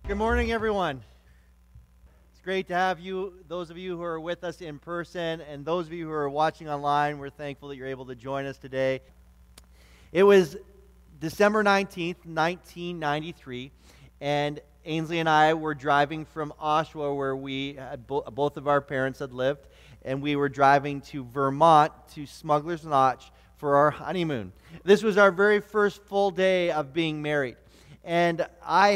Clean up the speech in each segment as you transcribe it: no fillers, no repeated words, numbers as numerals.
Good morning, everyone. It's great to have you, those of you who are with us in person, and those of you who are watching online. We're thankful that you're able to join us today. It was December 19th, 1993, and Ainsley and I were driving from Oshawa, where we had both of our parents had lived, and we were driving to Vermont to Smuggler's Notch for our honeymoon. This was our very first full day of being married, and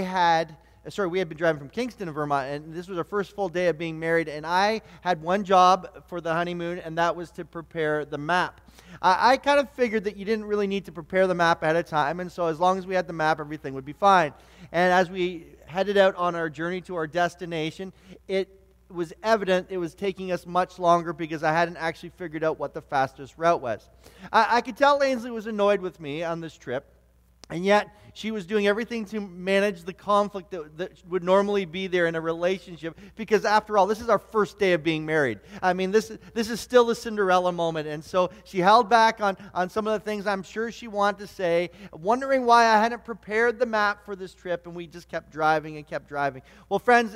we had been driving from Kingston to Vermont, and this was our first full day of being married, and I had one job for the honeymoon, and that was to prepare the map. I kind of figured that you didn't really need to prepare the map ahead of time, and so as long as we had the map, everything would be fine. And as we headed out on our journey to our destination, it was evident it was taking us much longer because I hadn't actually figured out what the fastest route was. I could tell Ainsley was annoyed with me on this trip, and yet she was doing everything to manage the conflict that would normally be there in a relationship, because after all, this is our first day of being married. I mean, this is still the Cinderella moment, and so she held back on some of the things I'm sure she wanted to say, wondering why I hadn't prepared the map for this trip, and we just kept driving and kept driving. Well, friends,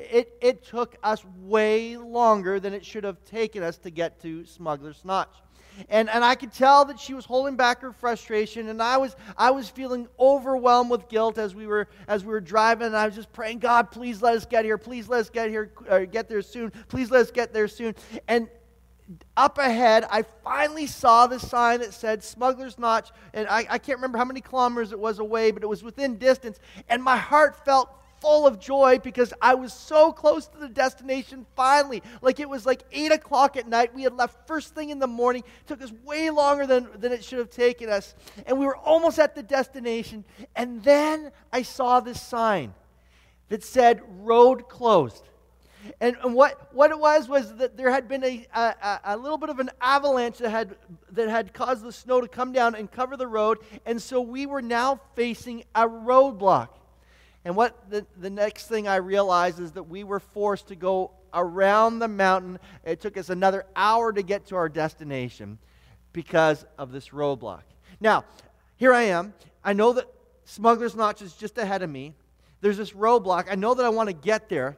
it took us way longer than it should have taken us to get to Smuggler's Notch. And I could tell that she was holding back her frustration, and I was feeling overwhelmed with guilt as we were driving, and I was just praying, God, please let us get here. Please let us get there soon. Please let us get there soon. And up ahead, I finally saw the sign that said Smuggler's Notch, and I can't remember how many kilometers it was away, but it was within distance, and my heart felt full of joy because I was so close to the destination finally. Like it was like 8 o'clock at night. We had left first thing in the morning. It took us way longer than it should have taken us. And we were almost at the destination. And then I saw this sign that said road closed. And what it was that there had been a little bit of an avalanche that had caused the snow to come down and cover the road. And so we were now facing a roadblock. And what the next thing I realized is that we were forced to go around the mountain. It took us another hour to get to our destination because of this roadblock. Now, here I am. I know that Smuggler's Notch is just ahead of me. There's this roadblock. I know that I want to get there.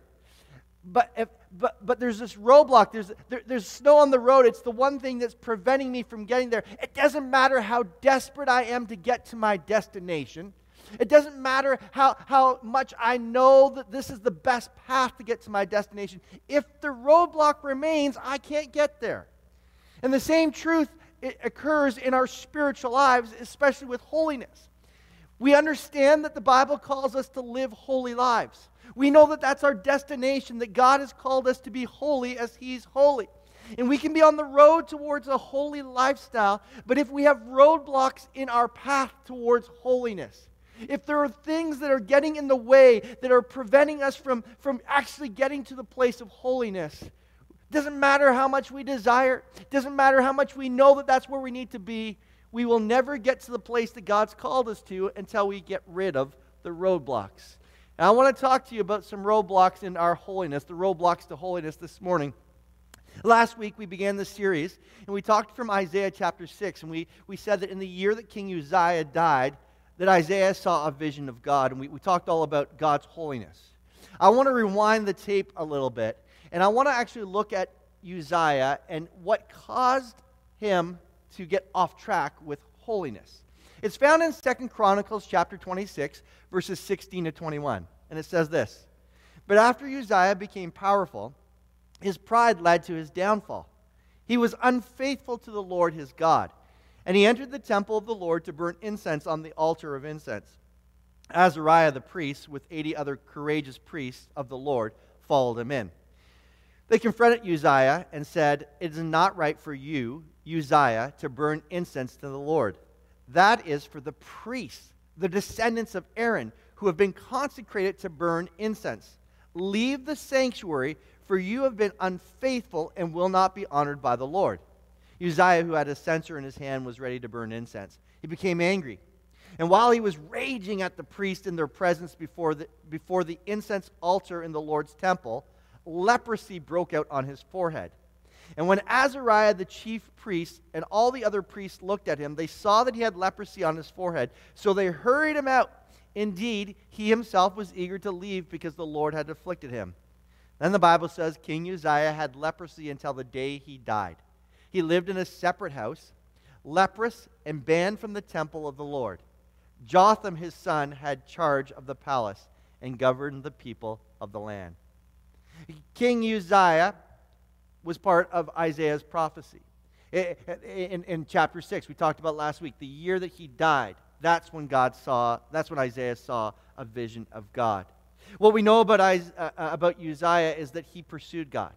But there's this roadblock. There's snow on the road. It's the one thing that's preventing me from getting there. It doesn't matter how desperate I am to get to my destination. It doesn't matter how much I know that this is the best path to get to my destination. If the roadblock remains, I can't get there. And the same truth occurs in our spiritual lives, especially with holiness. We understand that the Bible calls us to live holy lives. We know that that's our destination, that God has called us to be holy as He's holy. And we can be on the road towards a holy lifestyle, but if we have roadblocks in our path towards holiness, if there are things that are getting in the way, that are preventing us from actually getting to the place of holiness, it doesn't matter how much we desire, it doesn't matter how much we know that that's where we need to be, we will never get to the place that God's called us to until we get rid of the roadblocks. And I want to talk to you about some roadblocks in our holiness, the roadblocks to holiness this morning. Last week we began this series, and we talked from Isaiah chapter 6, and we said that in the year that King Uzziah died, that Isaiah saw a vision of God, and we talked all about God's holiness. I want to rewind the tape a little bit, and I want to actually look at Uzziah and what caused him to get off track with holiness. It's found in 2 Chronicles chapter 26, verses 16 to 21, and it says this: "But after Uzziah became powerful, his pride led to his downfall. He was unfaithful to the Lord his God, and he entered the temple of the Lord to burn incense on the altar of incense. Azariah the priest, with 80 other courageous priests of the Lord, followed him in. They confronted Uzziah and said, 'It is not right for you, Uzziah, to burn incense to the Lord. That is for the priests, the descendants of Aaron, who have been consecrated to burn incense. Leave the sanctuary, for you have been unfaithful and will not be honored by the Lord.' Uzziah, who had a censer in his hand, was ready to burn incense. He became angry. And while he was raging at the priest in their presence before the incense altar in the Lord's temple, leprosy broke out on his forehead. And when Azariah the chief priest and all the other priests looked at him, they saw that he had leprosy on his forehead. So they hurried him out Indeed, he himself was eager to leave because the Lord had afflicted him. Then the Bible says King Uzziah had leprosy until the day he died. He lived in a separate house, leprous and banned from the temple of the Lord. Jotham, his son, had charge of the palace and governed the people of the land. King Uzziah was part of Isaiah's prophecy. In chapter 6, we talked about last week, the year that he died, that's when Isaiah saw a vision of God. What we know about Uzziah is that he pursued God.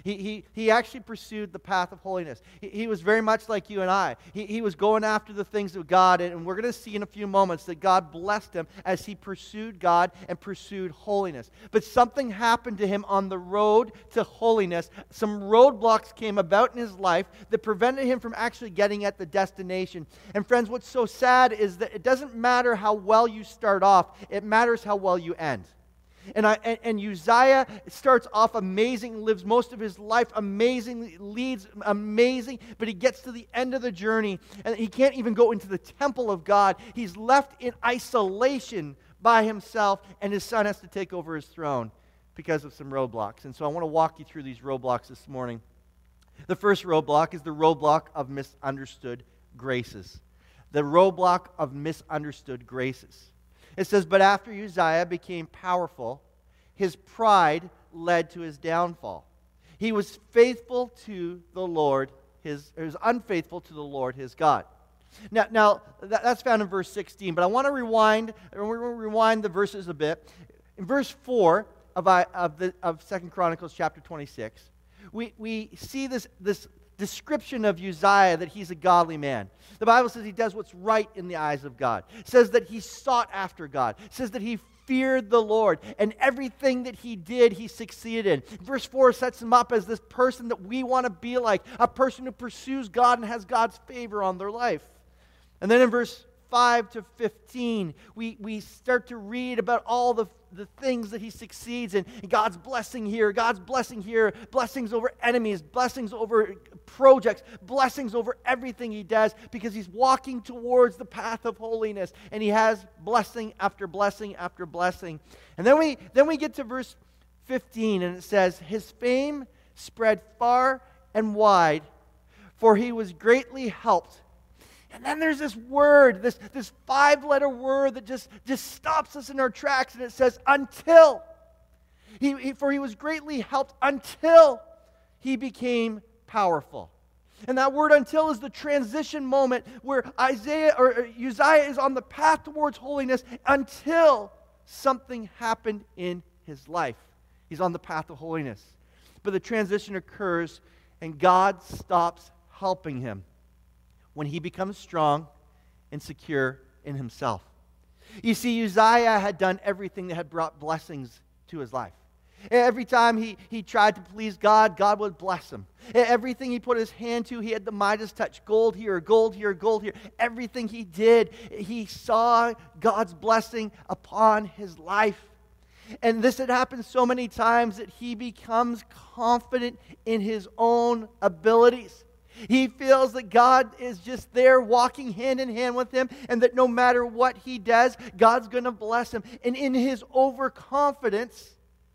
He actually pursued the path of holiness. He was very much like you and I. He was going after the things of God, and we're going to see in a few moments that God blessed him as he pursued God and pursued holiness. But something happened to him on the road to holiness. Some roadblocks came about in his life that prevented him from actually getting at the destination. And friends, what's so sad is that it doesn't matter how well you start off, it matters how well you end. And Uzziah starts off amazing, lives most of his life amazing, leads amazing, but he gets to the end of the journey, and he can't even go into the temple of God. He's left in isolation by himself, and his son has to take over his throne because of some roadblocks. And so I want to walk you through these roadblocks this morning. The first roadblock is the roadblock of misunderstood graces. The roadblock of misunderstood graces. It says, but after Uzziah became powerful, his pride led to his downfall. He was faithful to the Lord, he was unfaithful to the Lord his God. Now that's found in verse 16, but I want to rewind the verses a bit. In verse 4 of 2 Chronicles chapter 26, we see this description of Uzziah, that he's a godly man. The Bible says he does what's right in the eyes of God. It says that he sought after God. It says that he feared the Lord, and everything that he did, he succeeded in. Verse 4 sets him up as this person that we want to be like, a person who pursues God and has God's favor on their life. And then in verse 5 to 15, we start to read about all the things that he succeeds in. God's blessing here, blessings over enemies, blessings over projects, blessings over everything he does, because he's walking towards the path of holiness, and he has blessing after blessing after blessing. And then we get to verse 15, and it says, his fame spread far and wide, for he was greatly helped. And then there's this word, this 5-letter word that just stops us in our tracks, and it says, until. For he was greatly helped until he became powerful. And that word until is the transition moment where Uzziah is on the path towards holiness until something happened in his life. He's on the path of holiness. But the transition occurs, and God stops helping him when he becomes strong and secure in himself. You see, Uzziah had done everything that had brought blessings to his life. Every time he tried to please God, God would bless him. Everything he put his hand to, he had the Midas touch. Gold here, gold here, gold here. Everything he did, he saw God's blessing upon his life. And this had happened so many times that he becomes confident in his own abilities. He feels that God is just there walking hand in hand with him, and that no matter what he does, God's going to bless him. And in his overconfidence,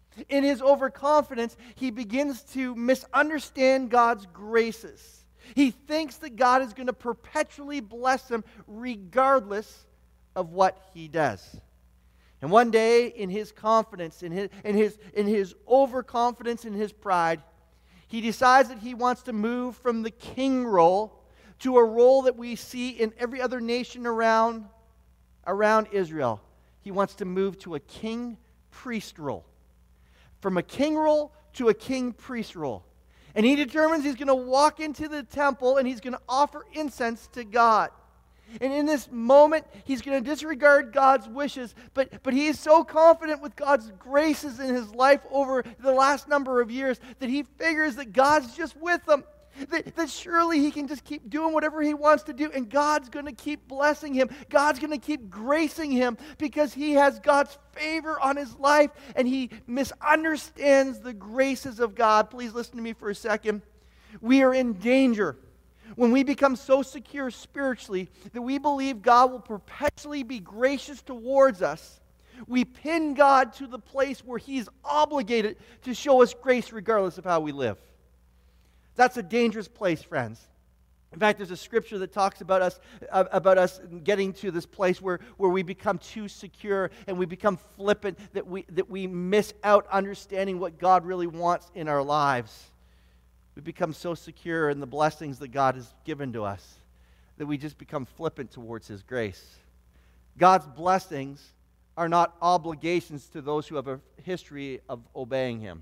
he begins to misunderstand God's graces. He thinks that God is going to perpetually bless him regardless of what he does. And one day, in his confidence, in his overconfidence, in his pride, he decides that he wants to move from the king role to a role that we see in every other nation around Israel. He wants to move to a king-priest role. From a king role to a king-priest role. And he determines he's going to walk into the temple and he's going to offer incense to God. And in this moment, he's going to disregard God's wishes, but he is so confident with God's graces in his life over the last number of years that he figures that God's just with him, that surely he can just keep doing whatever he wants to do, and God's going to keep blessing him. God's going to keep gracing him because he has God's favor on his life, and he misunderstands the graces of God. Please listen to me for a second. We are in danger When we become so secure spiritually that we believe God will perpetually be gracious towards us, we pin God to the place where He's obligated to show us grace regardless of how we live. That's a dangerous place, friends. In fact, there's a scripture that talks about us getting to this place where we become too secure and we become flippant, that we miss out understanding what God really wants in our lives. We become so secure in the blessings that God has given to us that we just become flippant towards His grace. God's blessings are not obligations to those who have a history of obeying Him.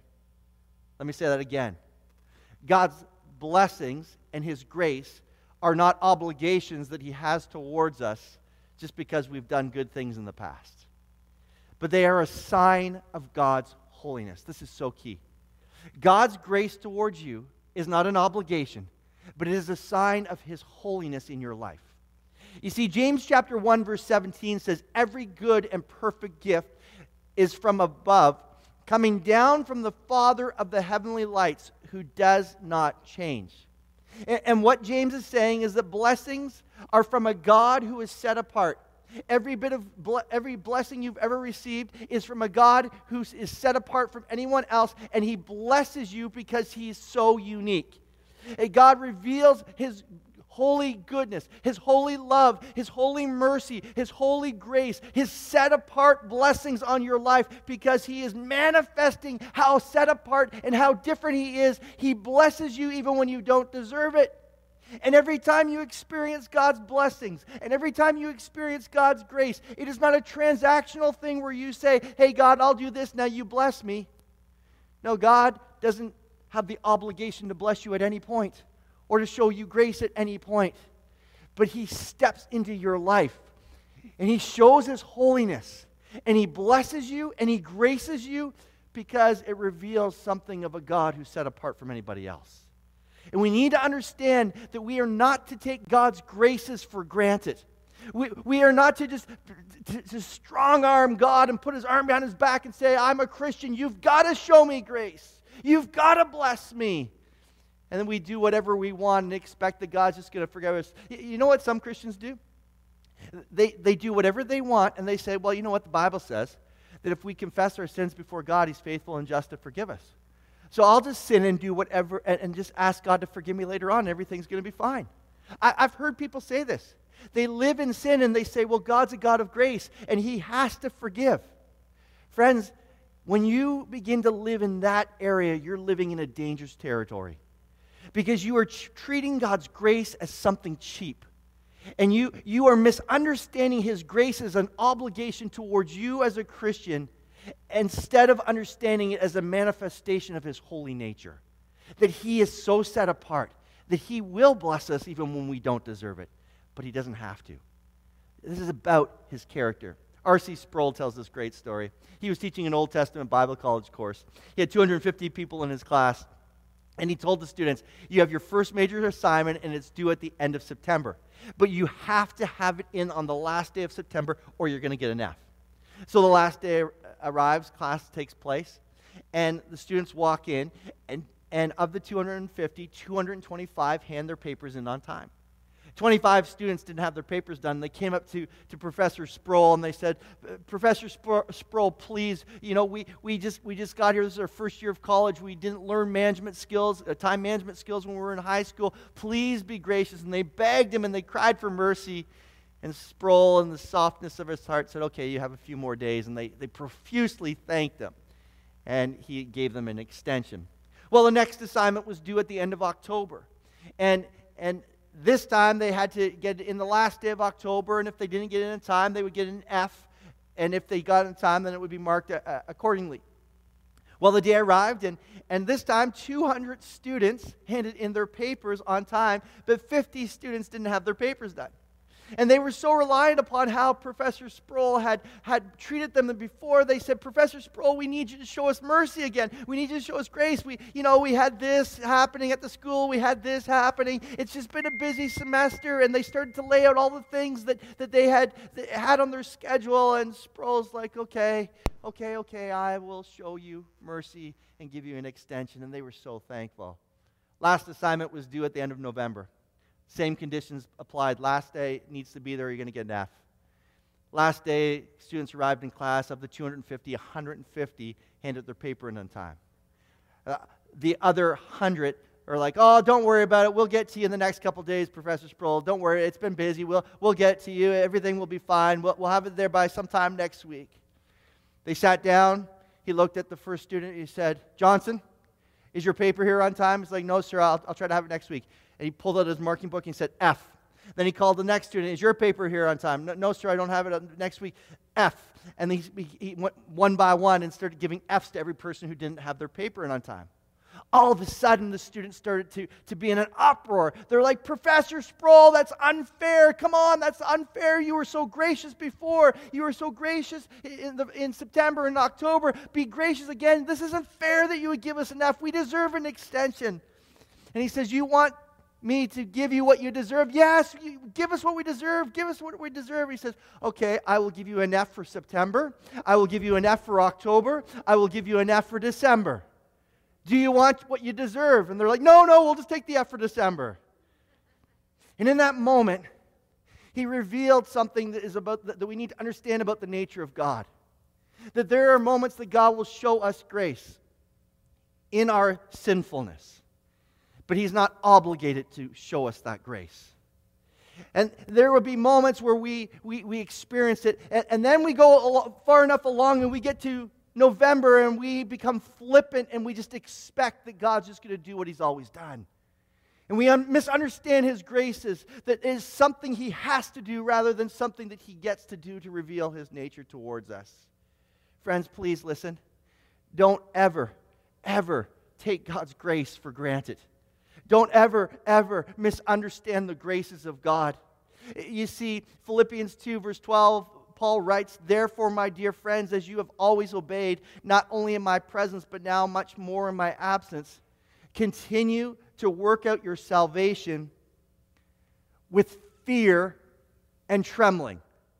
Let me say that again. God's blessings and His grace are not obligations that He has towards us just because we've done good things in the past. But they are a sign of God's holiness. This is so key. God's grace towards you is not an obligation, but it is a sign of His holiness in your life. You see, James chapter 1, verse 17 says, "Every good and perfect gift is from above, coming down from the Father of the heavenly lights, who does not change." And what James is saying is that blessings are from a God who is set apart. Every blessing you've ever received is from a God who is set apart from anyone else, and He blesses you because He is so unique. God reveals His holy goodness, His holy love, His holy mercy, His holy grace, His set-apart blessings on your life because He is manifesting how set apart and how different He is. He blesses you even when you don't deserve it. And every time you experience God's blessings, and every time you experience God's grace, it is not a transactional thing where you say, "Hey God, I'll do this, now you bless me." No, God doesn't have the obligation to bless you at any point or to show you grace at any point. But He steps into your life and He shows His holiness and He blesses you and He graces you because it reveals something of a God who's set apart from anybody else. And we need to understand that we are not to take God's graces for granted. We are not to just to strong-arm God and put His arm behind His back and say, "I'm a Christian, you've got to show me grace. You've got to bless me." And then we do whatever we want and expect that God's just going to forgive us. You know what some Christians do? They do whatever they want, and they say, "Well, you know what the Bible says? That if we confess our sins before God, He's faithful and just to forgive us. So I'll just sin and do whatever and just ask God to forgive me later on, and everything's going to be fine." I've heard people say this. They live in sin and they say, "Well, God's a God of grace and He has to forgive." Friends, when you begin to live in that area, you're living in a dangerous territory because you are treating God's grace as something cheap. And you are misunderstanding His grace as an obligation towards you as a Christian instead of understanding it as a manifestation of His holy nature. That He is so set apart that He will bless us even when we don't deserve it. But He doesn't have to. This is about His character. R.C. Sproul tells this great story. He was teaching an Old Testament Bible college course. He had 250 people in his class. And he told the students, "You have your first major assignment and it's due at the end of September. But you have to have it in on the last day of September or you're going to get an F." So the last day arrives, class takes place, and the students walk in, and of the 250, 225 hand their papers in on time. 25 students didn't have their papers done. They came up to Professor Sproul and they said, "Professor Sproul, please, we just got here. This is our first year of college. We didn't learn management skills, time management skills when we were in high school. Please be gracious." And they begged him and they cried for mercy. And Sproul, in the softness of his heart, said, "Okay, you have a few more days." And they profusely thanked him. And he gave them an extension. Well, the next assignment was due at the end of October. And this time they had to get it in the last day of October, and if they didn't get it in time, they would get an F. And if they got it in time, then it would be marked accordingly. Well, the day arrived, and this time 200 students handed in their papers on time, but 50 students didn't have their papers done. And they were so reliant upon how Professor Sproul had treated them before. They said, "Professor Sproul, we need you to show us mercy again. We need you to show us grace. We had this happening at the school. We had this happening. It's just been a busy semester." And they started to lay out all the things that they had on their schedule. And Sproul's like, okay, I will show you mercy and give you an extension. And they were so thankful. Last assignment was due at the end of November. Same conditions applied. Last day needs to be there, you're going to get an F. Last day, students arrived in class. Of the 250, 150 handed their paper in on time. The other 100 are like, oh, don't worry about it. We'll get to you in the next couple days, Professor Sproul. Don't worry, it's been busy. We'll get to you. Everything will be fine. We'll have it there by sometime next week. They sat down. He looked at the first student. He said, Johnson, is your paper here on time? He's like, no, sir, I'll try to have it next week. And he pulled out his marking book and he said, F. Then he called the next student, is your paper here on time? No, sir, I don't have it next week. F. And he went one by one and started giving Fs to every person who didn't have their paper in on time. All of a sudden, the students started to be in an uproar. They're like, Professor Sproul, that's unfair. Come on, that's unfair. You were so gracious before. You were so gracious in September and October. Be gracious again. This isn't fair that you would give us an F. We deserve an extension. And he says, you want me to give you what you deserve? Yes, give us what we deserve. Give us what we deserve. He says, okay, I will give you an F for September. I will give you an F for October. I will give you an F for December. Do you want what you deserve? And they're like, no, we'll just take the F for December. And in that moment, he revealed something that we need to understand about the nature of God. That there are moments that God will show us grace in our sinfulness. But He's not obligated to show us that grace. And there will be moments where we experience it, and then we go far enough along and we get to November and we become flippant and we just expect that God's just going to do what He's always done. And we misunderstand His graces, that it is something He has to do rather than something that He gets to do to reveal His nature towards us. Friends, please listen. Don't ever take God's grace for granted. Don't ever misunderstand the graces of God. You see, Philippians 2 verse 12, Paul writes, therefore, my dear friends, as you have always obeyed, not only in my presence, but now much more in my absence, continue to work out your salvation with fear and trembling.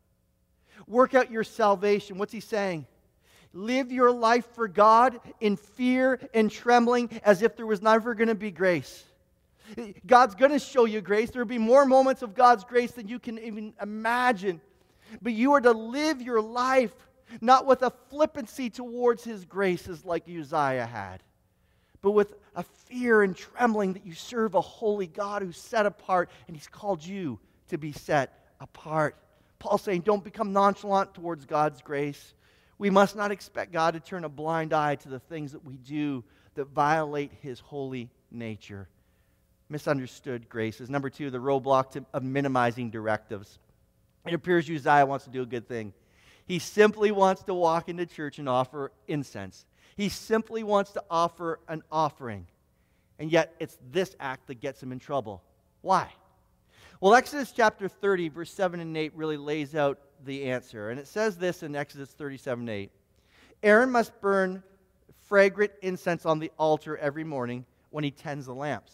Work out your salvation. What's he saying? Live your life for God in fear and trembling as if there was never going to be grace. God's going to show you grace. There will be more moments of God's grace than you can even imagine. But you are to live your life not with a flippancy towards His graces like Uzziah had, but with a fear and trembling that you serve a holy God who's set apart, and He's called you to be set apart. Paul's saying, don't become nonchalant towards God's grace. We must not expect God to turn a blind eye to the things that we do that violate His holy nature. Misunderstood graces. Number 2, the roadblock of minimizing directives. It appears Uzziah wants to do a good thing. He simply wants to walk into church and offer incense. He simply wants to offer an offering. And yet, it's this act that gets him in trouble. Why? Well, Exodus chapter 30, verse 7 and 8 really lays out the answer. And it says this in Exodus 37:8. Aaron must burn fragrant incense on the altar every morning when he tends the lamps.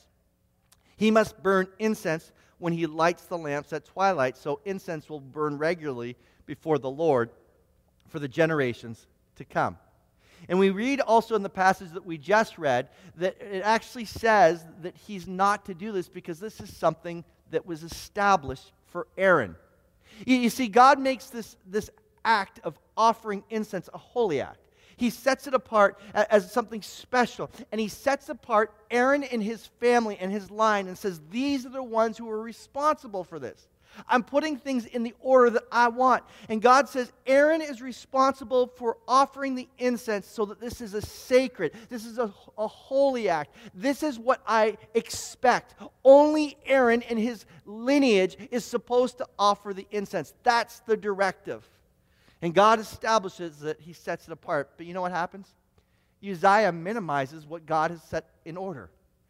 He must burn incense when he lights the lamps at twilight, so incense will burn regularly before the Lord for the generations to come. And we read also in the passage that we just read that it actually says that he's not to do this because this is something that was established for Aaron. You see, God makes this act of offering incense a holy act. He sets it apart as something special. And He sets apart Aaron and his family and his line and says, these are the ones who are responsible for this. I'm putting things in the order that I want. And God says, Aaron is responsible for offering the incense so that this is a sacred, this is a holy act. This is what I expect. Only Aaron and his lineage is supposed to offer the incense. That's the directive. And God establishes that He sets it apart. But you know what happens? Uzziah minimizes what God has set in order.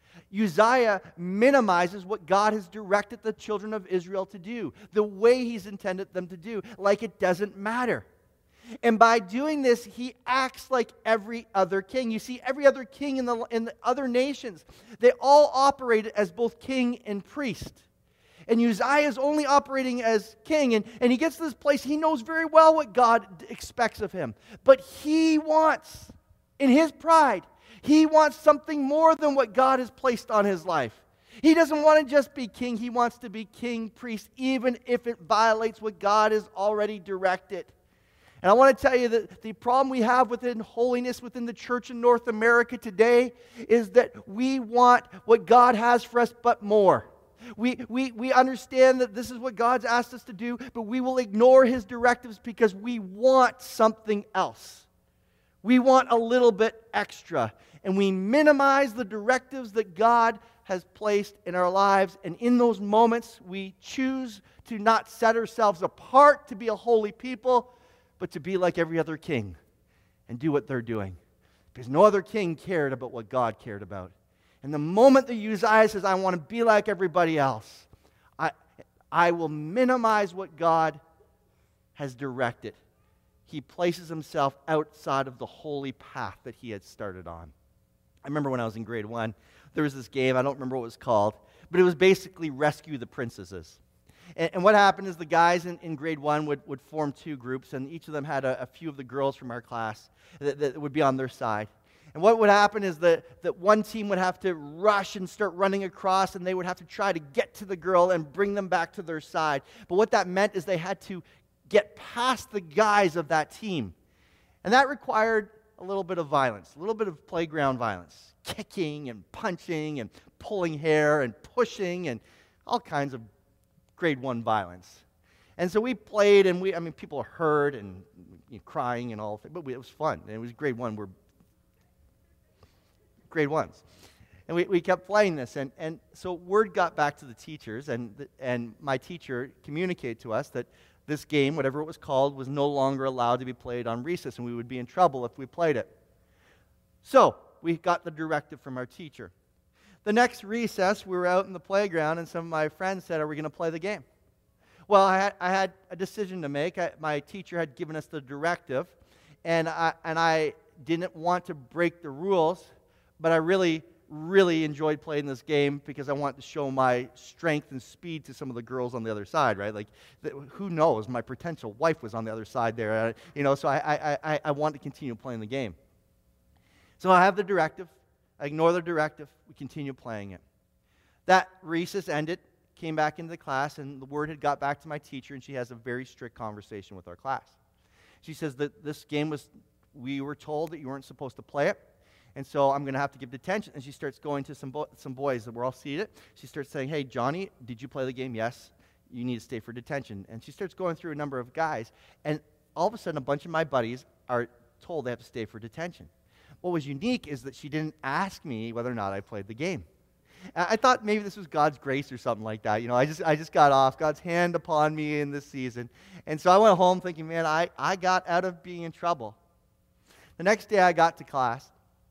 Uzziah minimizes what God has directed the children of Israel to do, the way He's intended them to do, like it doesn't matter. And by doing this, he acts like every other king. You see, every other king in the other nations, they all operated as both king and priest. And Uzziah is only operating as king, and he gets to this place, he knows very well what God expects of him. But he wants, in his pride, he wants something more than what God has placed on his life. He doesn't want to just be king. He wants to be king, priest, even if it violates what God has already directed. And I want to tell you that the problem we have within holiness within the church in North America today is that we want what God has for us, but more. We understand that this is what God's asked us to do, but we will ignore His directives because we want something else. We want a little bit extra. And we minimize the directives that God has placed in our lives. And in those moments, we choose to not set ourselves apart to be a holy people, but to be like every other king and do what they're doing. Because no other king cared about what God cared about. And the moment that Uzziah says, I want to be like everybody else, I will minimize what God has directed. He places himself outside of the holy path that he had started on. I remember when I was in grade 1, there was this game, I don't remember what it was called, but it was basically Rescue the Princesses. And what happened is the guys in grade 1 would form 2 groups, and each of them had a few of the girls from our class that would be on their side. And what would happen is that one team would have to rush and start running across, and they would have to try to get to the girl and bring them back to their side. But what that meant is they had to get past the guys of that team. And that required a little bit of violence, a little bit of playground violence, kicking and punching and pulling hair and pushing and all kinds of grade 1 violence. And so we played, and people were hurt and crying and all, but it was fun. And it was grade 1. We're grade 1s. And we kept playing this. And so word got back to the teachers, and my teacher communicated to us that this game, whatever it was called, was no longer allowed to be played on recess, and we would be in trouble if we played it. So we got the directive from our teacher. The next recess, we were out in the playground, and some of my friends said, are we going to play the game? Well, I had a decision to make. My teacher had given us the directive, and I didn't want to break the rules, but I really enjoyed playing this game because I wanted to show my strength and speed to some of the girls on the other side, right? Like, who knows? My potential wife was on the other side there, so I wanted to continue playing the game. So I have the directive. I ignore the directive. We continue playing it. That recess ended, came back into the class, and the word had got back to my teacher, and she has a very strict conversation with our class. She says that this game we were told that you weren't supposed to play it, and so I'm going to have to give detention. And she starts going to some boys that were all seated. She starts saying, hey, Johnny, did you play the game? Yes. You need to stay for detention. And she starts going through a number of guys, and all of a sudden a bunch of my buddies are told they have to stay for detention. What was unique is that she didn't ask me whether or not I played the game. I thought maybe this was God's grace or something like that. I just got off, God's hand upon me in this season. And so I went home thinking, man, I got out of being in trouble. The next day I got to class.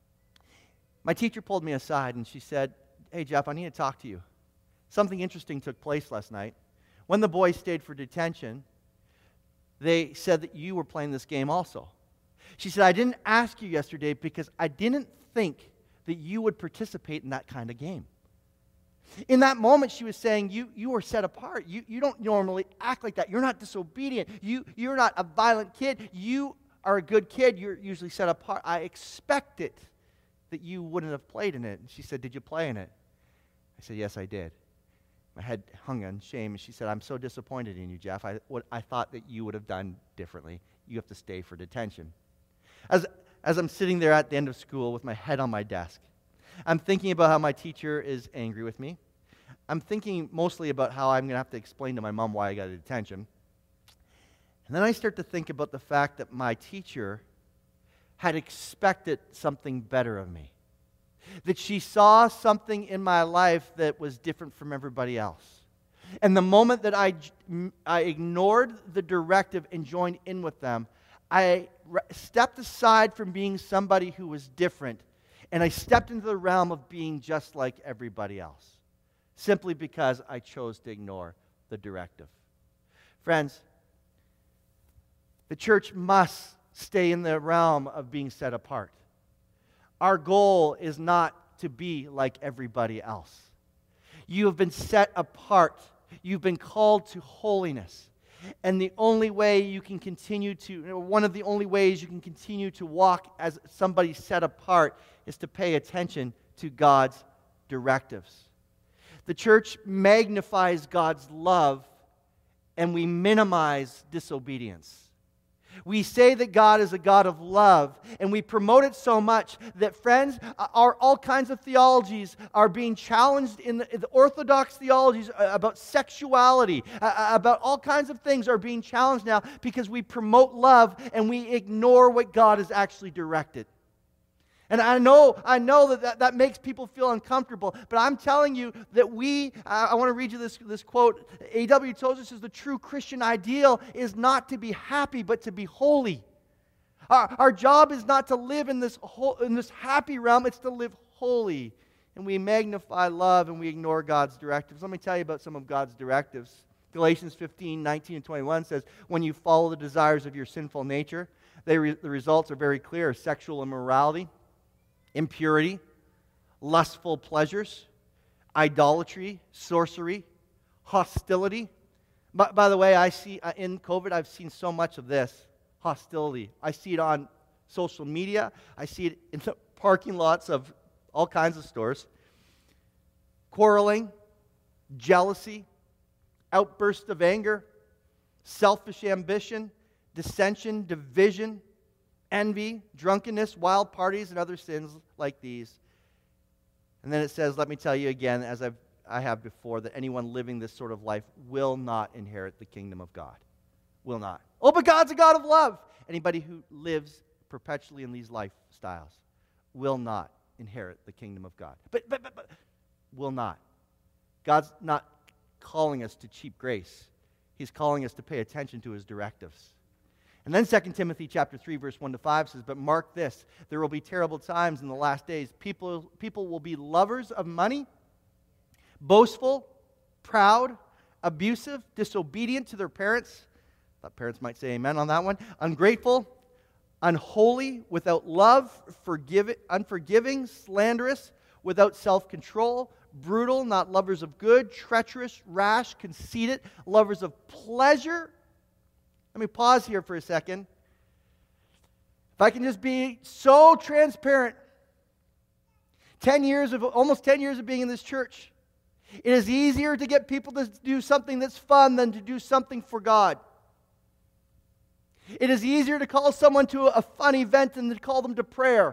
My teacher pulled me aside and she said, hey, Jeff, I need to talk to you. Something interesting took place last night. When the boys stayed for detention, they said that you were playing this game also. She said, I didn't ask you yesterday because I didn't think that you would participate in that kind of game. In that moment, she was saying, you are set apart. You don't normally act like that. You're not disobedient. You're not a violent kid. You are a good kid. You're usually set apart. I expected that you wouldn't have played in it. And she said, did you play in it? I said, yes, I did. My head hung on shame, and she said, I'm so disappointed in you, Jeff. I thought that you would have done differently. You have to stay for detention. As I'm sitting there at the end of school with my head on my desk, I'm thinking about how my teacher is angry with me. I'm thinking mostly about how I'm going to have to explain to my mom why I got a detention. And then I start to think about the fact that my teacher had expected something better of me. That she saw something in my life that was different from everybody else. And the moment that I ignored the directive and joined in with them, I stepped aside from being somebody who was different, and I stepped into the realm of being just like everybody else, simply because I chose to ignore the directive. Friends, the church must stay in the realm of being set apart. Our goal is not to be like everybody else. You have been set apart. You've been called to holiness. And the only way you can continue to, one of the only ways you can continue to walk as somebody set apart is to pay attention to God's directives. The church magnifies God's love, and we minimize disobedience. We say that God is a God of love, and we promote it so much that, friends, all kinds of theologies are being challenged in the orthodox theologies about sexuality, about all kinds of things are being challenged now because we promote love and we ignore what God has actually directed. And I know that makes people feel uncomfortable, but I'm telling you that I want to read you this quote. A.W. Tozer says, the true Christian ideal is not to be happy, but to be holy. Our job is not to live in this happy realm, it's to live holy. And we magnify love and we ignore God's directives. Let me tell you about some of God's directives. Galatians 15, 19, and 21 says, when you follow the desires of your sinful nature, the results are very clear: sexual immorality, impurity, lustful pleasures, idolatry, sorcery, hostility. By the way, I see in COVID, I've seen so much of this hostility. I see it on social media. I see it in the parking lots of all kinds of stores. Quarreling, jealousy, outbursts of anger, selfish ambition, dissension, division, envy, drunkenness, wild parties, and other sins like these. And then it says, let me tell you again, as I have before, that anyone living this sort of life will not inherit the kingdom of God. Will not. Oh, but God's a God of love. Anybody who lives perpetually in these lifestyles will not inherit the kingdom of God. But will not. God's not calling us to cheap grace. He's calling us to pay attention to His directives. And then 2 Timothy chapter 3, verse 1 to 5 says, but mark this, there will be terrible times in the last days. People will be lovers of money, boastful, proud, abusive, disobedient to their parents. I thought parents might say amen on that one. Ungrateful, unholy, without love, unforgiving, slanderous, without self-control, brutal, not lovers of good, treacherous, rash, conceited, lovers of pleasure. Let me pause here for a second. If I can just be so transparent, almost 10 years of being in this church, it is easier to get people to do something that's fun than to do something for God. It is easier to call someone to a fun event than to call them to prayer.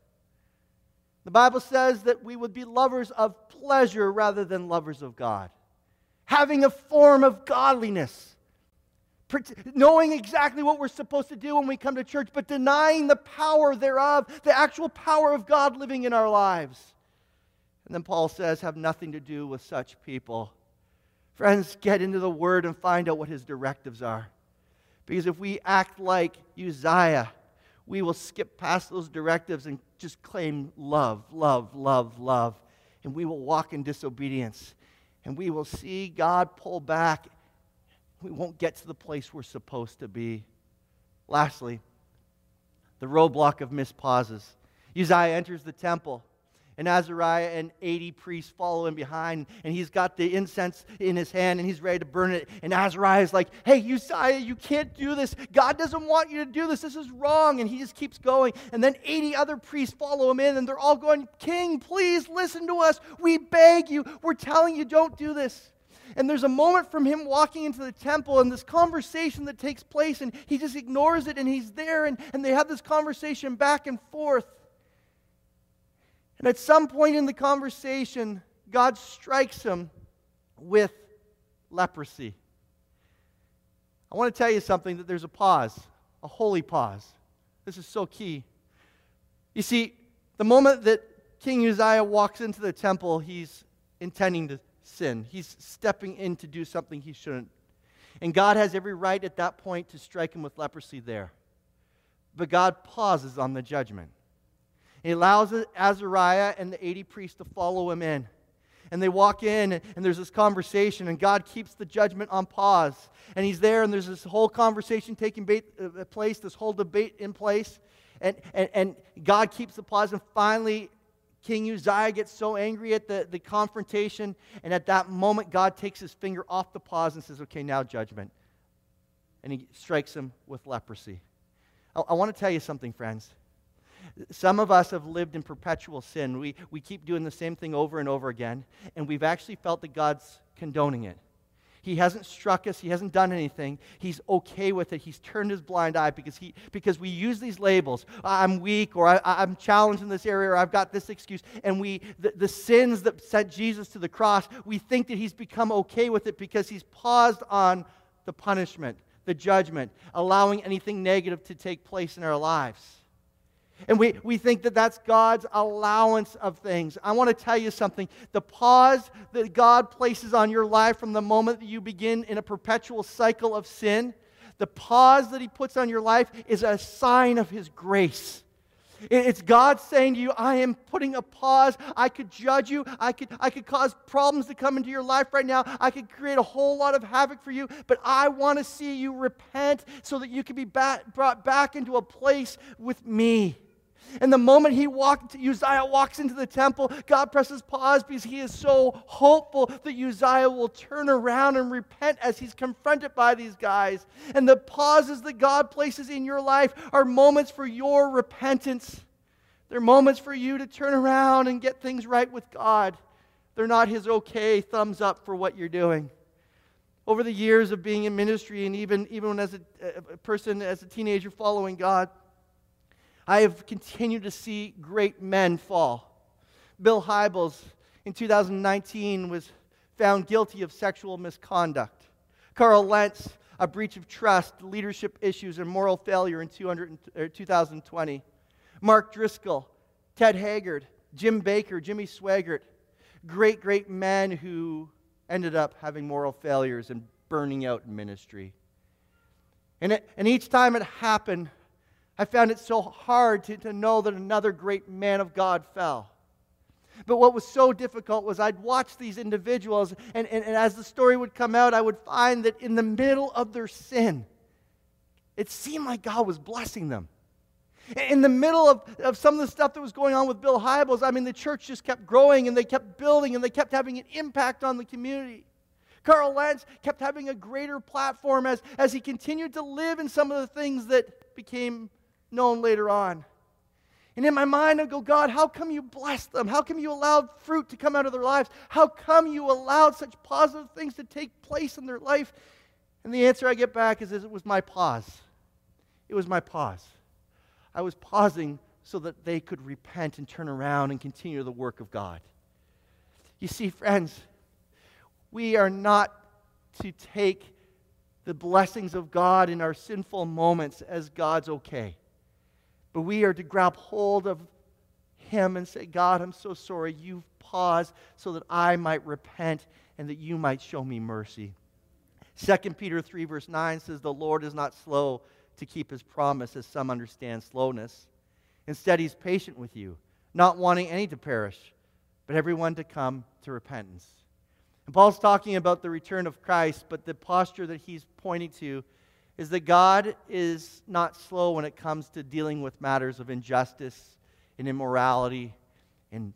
The Bible says that we would be lovers of pleasure rather than lovers of God. Having a form of godliness. Knowing exactly what we're supposed to do when we come to church, but denying the power thereof, the actual power of God living in our lives. And then Paul says, have nothing to do with such people. Friends, get into the Word and find out what His directives are. Because if we act like Uzziah, we will skip past those directives and just claim love, love, love, love. And we will walk in disobedience. And we will see God pull back. We won't get to the place we're supposed to be. Lastly, the roadblock of missed pauses. Uzziah enters the temple, and Azariah and 80 priests follow him behind, and he's got the incense in his hand, and he's ready to burn it. And Azariah is like, hey, Uzziah, you can't do this. God doesn't want you to do this. This is wrong. And he just keeps going. And then 80 other priests follow him in, and they're all going, King, please listen to us. We beg you. We're telling you, don't do this. And there's a moment from him walking into the temple and this conversation that takes place, and he just ignores it, and he's there, and they have this conversation back and forth. And at some point in the conversation, God strikes him with leprosy. I want to tell you something, that there's a pause, a holy pause. This is so key. You see, the moment that King Uzziah walks into the temple, he's intending to sin. He's stepping in to do something he shouldn't. And God has every right at that point to strike him with leprosy there. But God pauses on the judgment. He allows Azariah and the 80 priests to follow him in. And they walk in, and there's this conversation, and God keeps the judgment on pause. And he's there, and there's this whole conversation taking place, this whole debate in place. And God keeps the pause, and finally, King Uzziah gets so angry at the confrontation, and at that moment, God takes his finger off the pause and says, okay, now judgment. And he strikes him with leprosy. I want to tell you something, friends. Some of us have lived in perpetual sin. We keep doing the same thing over and over again, and we've actually felt that God's condoning it. He hasn't struck us. He hasn't done anything. He's okay with it. He's turned his blind eye because we use these labels. I'm weak, or I'm challenged in this area, or I've got this excuse. And the sins that sent Jesus to the cross, we think that he's become okay with it because he's paused on the punishment, the judgment, allowing anything negative to take place in our lives. And we think that that's God's allowance of things. I want to tell you something. The pause that God places on your life from the moment that you begin in a perpetual cycle of sin, the pause that he puts on your life is a sign of his grace. It's God saying to you, I am putting a pause. I could judge you. I could cause problems to come into your life right now. I could create a whole lot of havoc for you. But I want to see you repent so that you can be brought back into a place with me. And the moment Uzziah walks into the temple, God presses pause because he is so hopeful that Uzziah will turn around and repent as he's confronted by these guys. And the pauses that God places in your life are moments for your repentance. They're moments for you to turn around and get things right with God. They're not his okay thumbs up for what you're doing. Over the years of being in ministry, and even when as a person, as a teenager following God, I have continued to see great men fall. Bill Hybels in 2019 was found guilty of sexual misconduct. Carl Lentz, a breach of trust, leadership issues, and moral failure in 2020. Mark Driscoll, Ted Haggard, Jim Baker, Jimmy Swaggart, great men who ended up having moral failures and burning out in ministry. And each time it happened, I found it so hard to know that another great man of God fell. But what was so difficult was I'd watch these individuals, and as the story would come out, I would find that in the middle of their sin, it seemed like God was blessing them. In the middle of some of the stuff that was going on with Bill Hybels, I mean, the church just kept growing, and they kept building, and they kept having an impact on the community. Carl Lentz kept having a greater platform as he continued to live in some of the things that became known later on. And in my mind, I go, God, how come you blessed them? How come you allowed fruit to come out of their lives? How come you allowed such positive things to take place in their life? And the answer I get back is it was my pause. It was my pause. I was pausing so that they could repent and turn around and continue the work of God. You see, friends, we are not to take the blessings of God in our sinful moments as God's okay. But we are to grab hold of him and say, God, I'm so sorry. You've paused so that I might repent and that you might show me mercy. 2 Peter 3 verse 9 says, the Lord is not slow to keep his promise, as some understand slowness. Instead, he's patient with you, not wanting any to perish, but everyone to come to repentance. And Paul's talking about the return of Christ, but the posture that he's pointing to is that God is not slow when it comes to dealing with matters of injustice and immorality and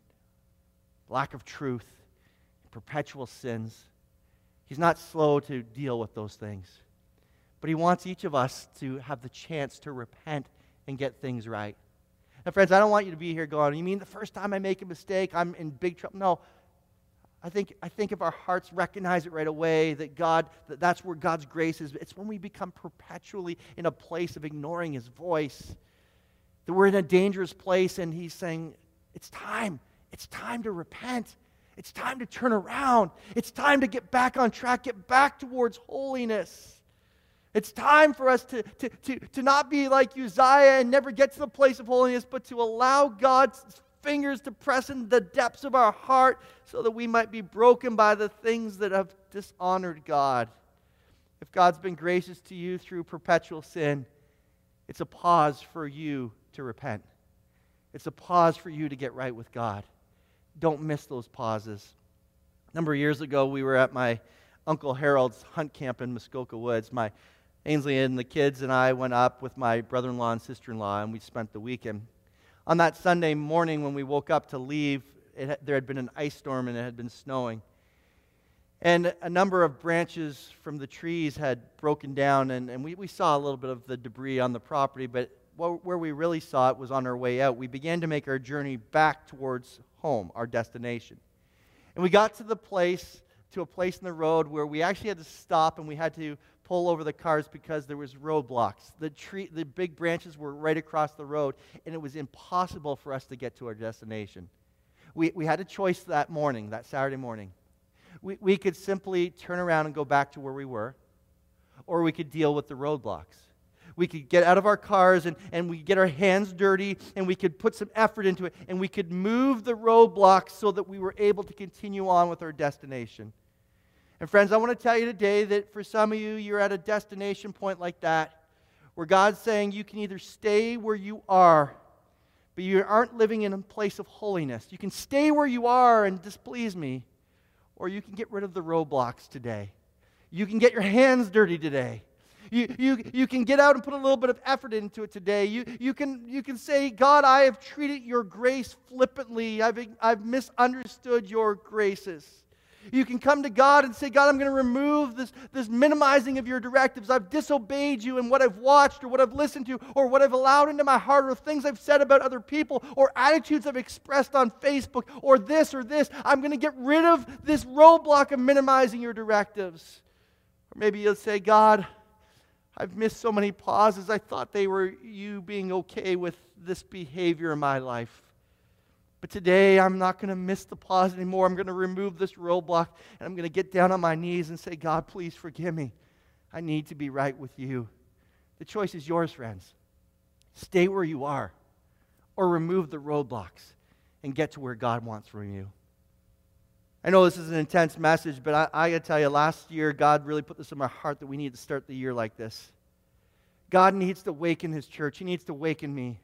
lack of truth, and perpetual sins. He's not slow to deal with those things. But he wants each of us to have the chance to repent and get things right. Now, friends, I don't want you to be here going, you mean the first time I make a mistake, I'm in big trouble? No. I think if our hearts recognize it right away, that's where God's grace is. It's when we become perpetually in a place of ignoring his voice, that we're in a dangerous place, and he's saying, it's time. It's time to repent. It's time to turn around. It's time to get back on track, get back towards holiness. It's time for us to not be like Uzziah and never get to the place of holiness, but to allow God's fingers to press in the depths of our heart so that we might be broken by the things that have dishonored God. If God's been gracious to you through perpetual sin, it's a pause for you to repent. It's a pause for you to get right with God. Don't miss those pauses. A number of years ago, we were at my Uncle Harold's hunt camp in Muskoka Woods. My Ainsley and the kids and I went up with my brother-in-law and sister-in-law, and we spent the weekend. On that Sunday morning when we woke up to leave, there had been an ice storm and it had been snowing. And a number of branches from the trees had broken down, and we saw a little bit of the debris on the property, but where we really saw it was on our way out. We began to make our journey back towards home, our destination. And we got to a place in the road where we actually had to stop and we had to pull over the cars because there was roadblocks. The big branches were right across the road, and it was impossible for us to get to our destination. We had a choice that Saturday morning. We could simply turn around and go back to where we were, or we could deal with the roadblocks. We could get out of our cars and we could get our hands dirty and we could put some effort into it and we could move the roadblocks so that we were able to continue on with our destination. And friends, I want to tell you today that for some of you, you're at a destination point like that where God's saying you can either stay where you are, but you aren't living in a place of holiness. You can stay where you are and displease me, or you can get rid of the roadblocks today. You can get your hands dirty today. You can get out and put a little bit of effort into it today. You can say, God, I have treated your grace flippantly. I've misunderstood your graces. You can come to God and say, God, I'm going to remove this minimizing of your directives. I've disobeyed you in what I've watched or what I've listened to or what I've allowed into my heart or things I've said about other people or attitudes I've expressed on Facebook or this or this. I'm going to get rid of this roadblock of minimizing your directives. Or maybe you'll say, God, I've missed so many pauses. I thought they were you being okay with this behavior in my life. But today, I'm not going to miss the pause anymore. I'm going to remove this roadblock, and I'm going to get down on my knees and say, God, please forgive me. I need to be right with you. The choice is yours, friends. Stay where you are, or remove the roadblocks and get to where God wants from you. I know this is an intense message, but I got to tell you, last year, God really put this in my heart that we need to start the year like this. God needs to awaken His church. He needs to awaken me.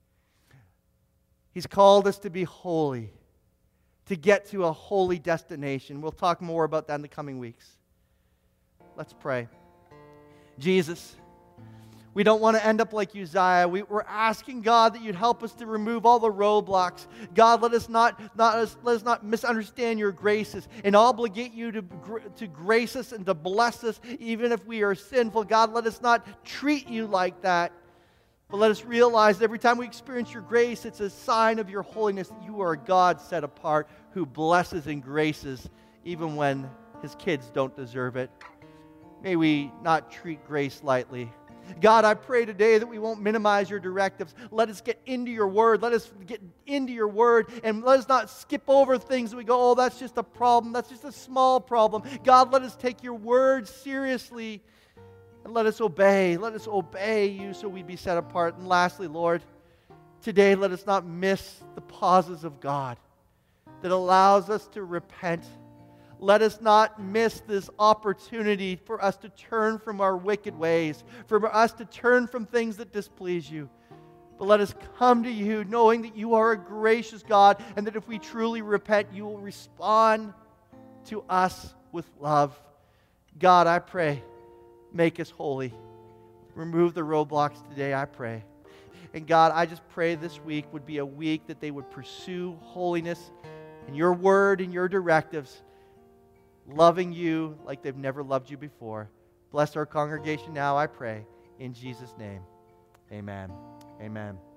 He's called us to be holy, to get to a holy destination. We'll talk more about that in the coming weeks. Let's pray. Jesus, we don't want to end up like Uzziah. We're asking, God, that you'd help us to remove all the roadblocks. God, let us not misunderstand your graces and obligate you to grace us and to bless us even if we are sinful. God, let us not treat you like that. But let us realize that every time we experience your grace, it's a sign of your holiness that you are a God set apart who blesses and graces even when His kids don't deserve it. May we not treat grace lightly. God, I pray today that we won't minimize your directives. Let us get into your word. Let us get into your word and let us not skip over things that we go, oh, that's just a problem. That's just a small problem. God, let us take your word seriously. And let us obey. Let us obey you so we be set apart. And lastly, Lord, today let us not miss the pauses of God that allows us to repent. Let us not miss this opportunity for us to turn from our wicked ways, for us to turn from things that displease you. But let us come to you knowing that you are a gracious God and that if we truly repent, you will respond to us with love. God, I pray, make us holy. Remove the roadblocks today, I pray. And God, I just pray this week would be a week that they would pursue holiness in your word and your directives, loving you like they've never loved you before. Bless our congregation now, I pray. In Jesus' name, amen. Amen.